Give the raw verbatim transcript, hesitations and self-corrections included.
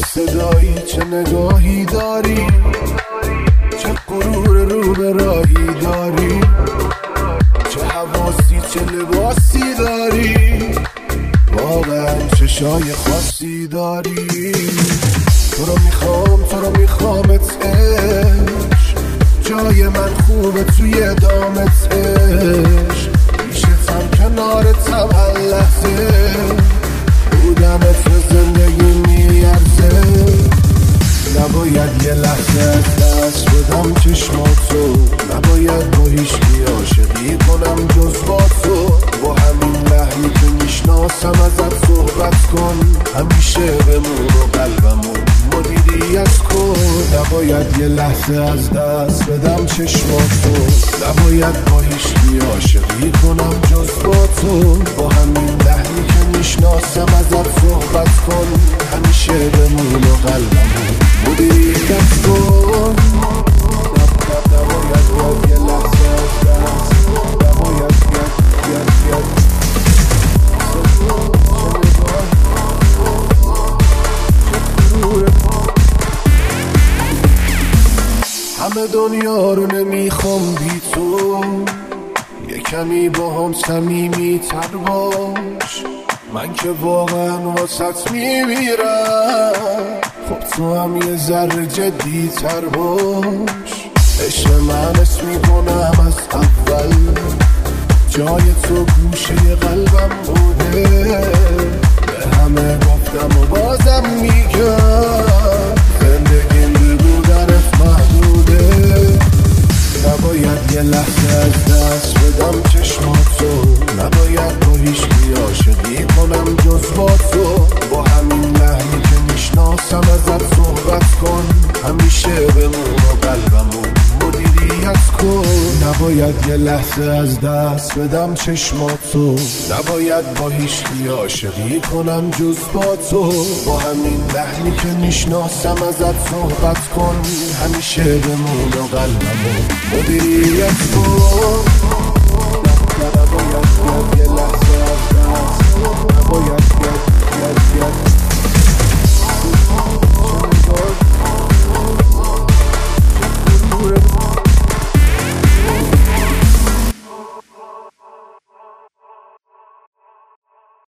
صدایی چه نگاهی داری، چه غرور رو به راهی داری، چه حواسی چه لباسی داری، واقعا چشای خاصی داری. تو رو میخوام تو رو میخوامت عشق، جای من خوبه توی دامت عشق، پیشتم کنارتم هر لحظه، بودنت به زندگی میارزه. نباید یه لحظه از دست بدم چشماتو، نباید با هیچکی عاشقی کنم جز با تو، با همین لحنی که میشناسم ازت صحبت کن، همیشه بمون و قلبمون مدیریت کن. نباید یه لحظه از دست بدم چشماتو، نباید با هیچکی عاشقی کنم جز با تو، با همین لحنی که میشناسم ازت صحبت کن، همیشه بمون و قلبمون مدیریت کن. نباید یه لحظه از دست، نباید ید ید ید همه دنیا رو نمیخوام بی تو، یه کمی با هم صمیمی تر باش، من که واقعا واسط میمیرم، خب تو هم یه ذره جدی تر باش. عشق من اسم میکنم از اول، جای تو گوشه قلبم بوده، به همه گفتم و بازم میگم، زندگیم به بودنت محدوده. نباید یه لحظه از دست بدم چشماتو، نباید با هیچکی عاشقی کنم جز با تو، با همین لحنی که میشناسم ازت صحبت کن، همیشه بمون و قلبمون مدیریت کن. نباید یه لحظه از دست بدم چشماتو، نباید با هیچکی عاشقی کنم جز با تو، با همین لحنی که میشناسم ازت صحبت کن، همیشه بمون و قلبمون مدیریت کن. نباید یه لحظه از دست، نباید یه